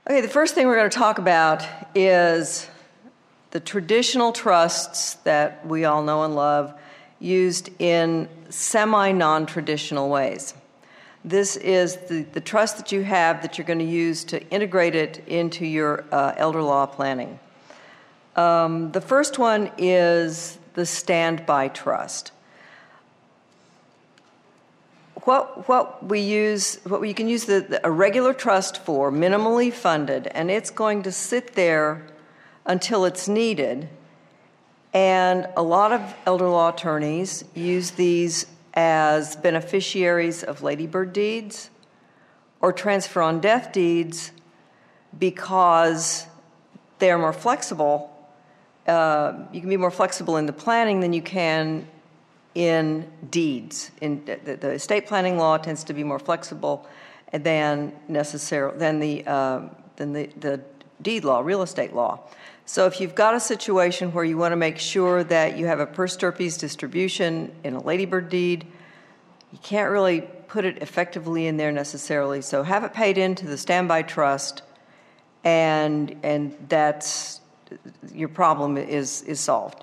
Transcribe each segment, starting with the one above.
Okay, the first thing we're going to talk about is the traditional trusts that we all know and love, used in semi-non-traditional ways. This is the trust that you have that you're going to use to integrate it into your elder law planning. The first one is the standby trust. What you can use a regular trust for, minimally funded, and it's going to sit there until it's needed. And a lot of elder law attorneys use these as beneficiaries of ladybird deeds or transfer on death deeds because they're more flexible. You can be more flexible in the planning than you can in deeds. In the estate planning law tends to be more flexible than the deed law, real estate law. So if you've got a situation where you want to make sure that you have a per stirpes distribution in a ladybird deed, you can't really put it effectively in there necessarily. So have it paid into the standby trust, and that's your problem is solved.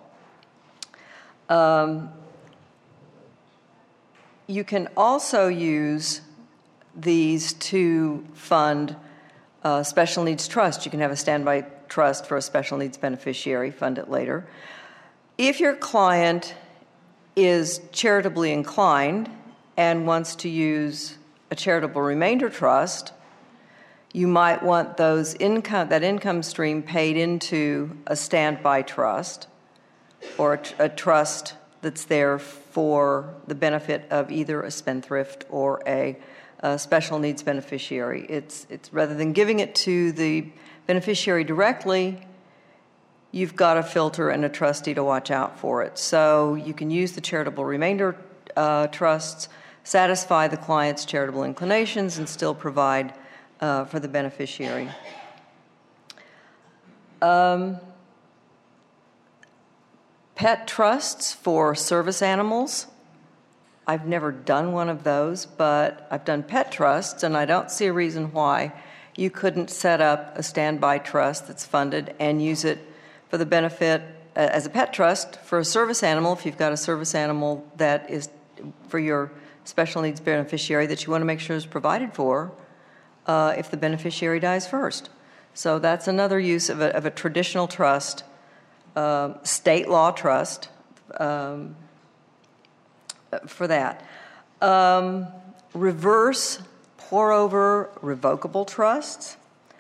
You can also use these to fund special needs trust. You can have a standby trust for a special needs beneficiary, fund it later. If your client is charitably inclined and wants to use a charitable remainder trust, you might want that income stream paid into a standby trust or a trust that's there for the benefit of either a spendthrift or a special needs beneficiary. It's rather than giving it to the beneficiary directly, you've got a filter and a trustee to watch out for it. So you can use the charitable remainder trusts, satisfy the client's charitable inclinations, and still provide for the beneficiary. Pet trusts for service animals. I've never done one of those, but I've done pet trusts, and I don't see a reason why you couldn't set up a standby trust that's funded and use it for the benefit as a pet trust for a service animal, if you've got a service animal that is for your special needs beneficiary that you want to make sure is provided for if the beneficiary dies first. So that's another use of a traditional trust, state law trust for that. Reverse pour-over revocable trusts.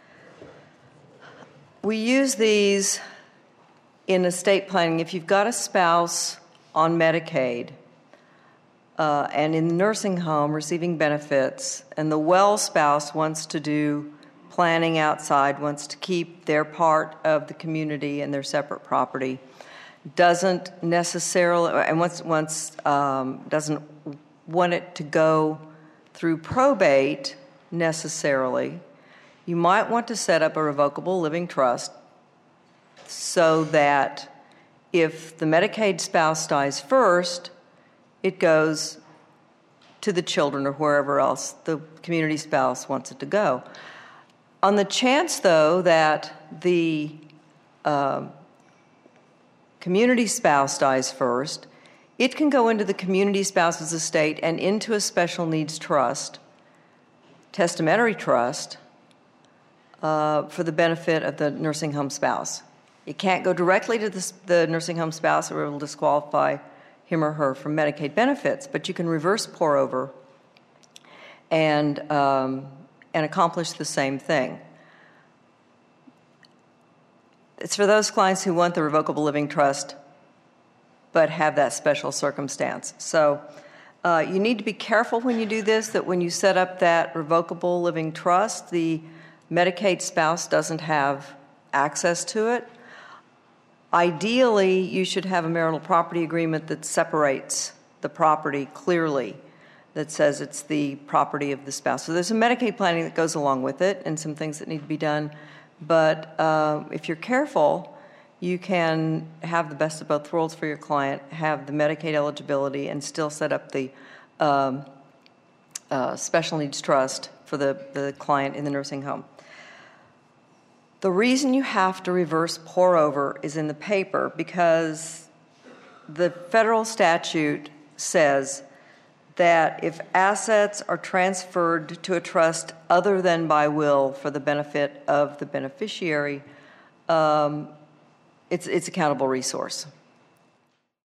We use these in estate planning. If you've got a spouse on Medicaid and in the nursing home receiving benefits, and the well spouse wants to do planning outside, wants to keep their part of the community and their separate property, doesn't necessarily, and doesn't want it to go through probate necessarily, you might want to set up a revocable living trust so that if the Medicaid spouse dies first, it goes to the children or wherever else the community spouse wants it to go. On the chance, though, that the community spouse dies first, it can go into the community spouse's estate and into a special needs trust, testamentary trust, for the benefit of the nursing home spouse. It can't go directly to the nursing home spouse or it will disqualify him or her from Medicaid benefits, but you can reverse pour over and accomplish the same thing. It's for those clients who want the revocable living trust but have that special circumstance. So you need to be careful when you do this, that when you set up that revocable living trust, the Medicaid spouse doesn't have access to it. Ideally, you should have a marital property agreement that separates the property clearly, that says it's the property of the spouse. So there's some Medicaid planning that goes along with it and some things that need to be done. But if you're careful, you can have the best of both worlds for your client, have the Medicaid eligibility, and still set up the special needs trust for the client in the nursing home. The reason you have to reverse pour over is in the paper because the federal statute says that if assets are transferred to a trust other than by will for the benefit of the beneficiary, it's a countable resource.